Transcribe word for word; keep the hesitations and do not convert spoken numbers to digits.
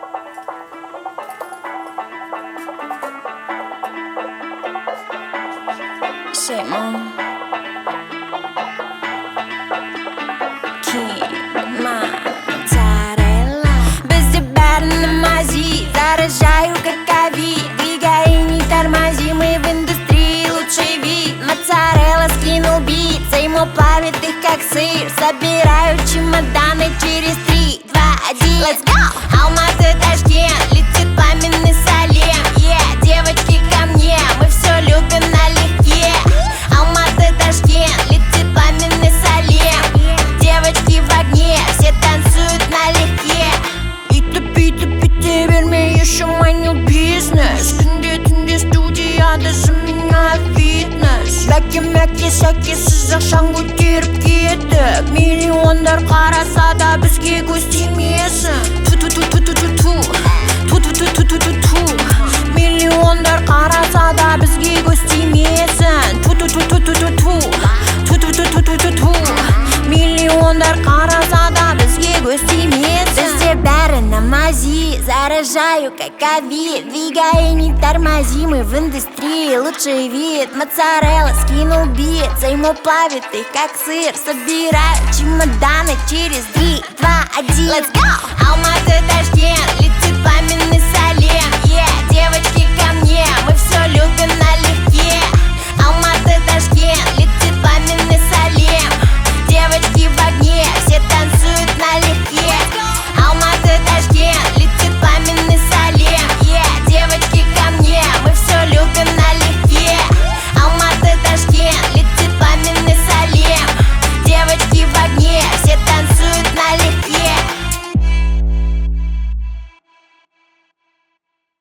Shit, mom. Моцарелла. Без тебя на мази, заражаю как ковид. Двигай и не тормози, мы в индустрии лучший вид. Моцарелла скинул бит, ему плавит их как сыр. Собираю чемоданы через три, два, один. Let's go! Алматы, Ташкент, летит пламенный Салем. Yeah, девочки ко мне, мы все любим налегке. Алматы, Ташкент, летит пламенный Салем. Девочки в огне, все танцуют налегке. Пита, пита, пита, верми еще манил бизнес. Тунде, тунде, студия, даже меня фитнес. Бәке-мәке сәкесі жақшан көтеріп кетіп. Миллиондар қараса да бізге көз тимесін. Ту-ту-ту-ту-ту-ту, ту-ту-ту-ту-ту-ту. Миллиондар қараса да бізге көз тимесін. Ту-ту-ту-ту-ту-ту, ту-ту-ту-ту-ту-ту. Миллиондар қараса да бізге көз тимесін. Бізде бәрі на мази, заражаю как ковид. Двигай и не тормози, мы в индустрии лучший вид. Моцарелла скинул бит, ему плавит их как сыр. Собираю чемоданы через три, два, один. Let's go! Алматы, Ташкент.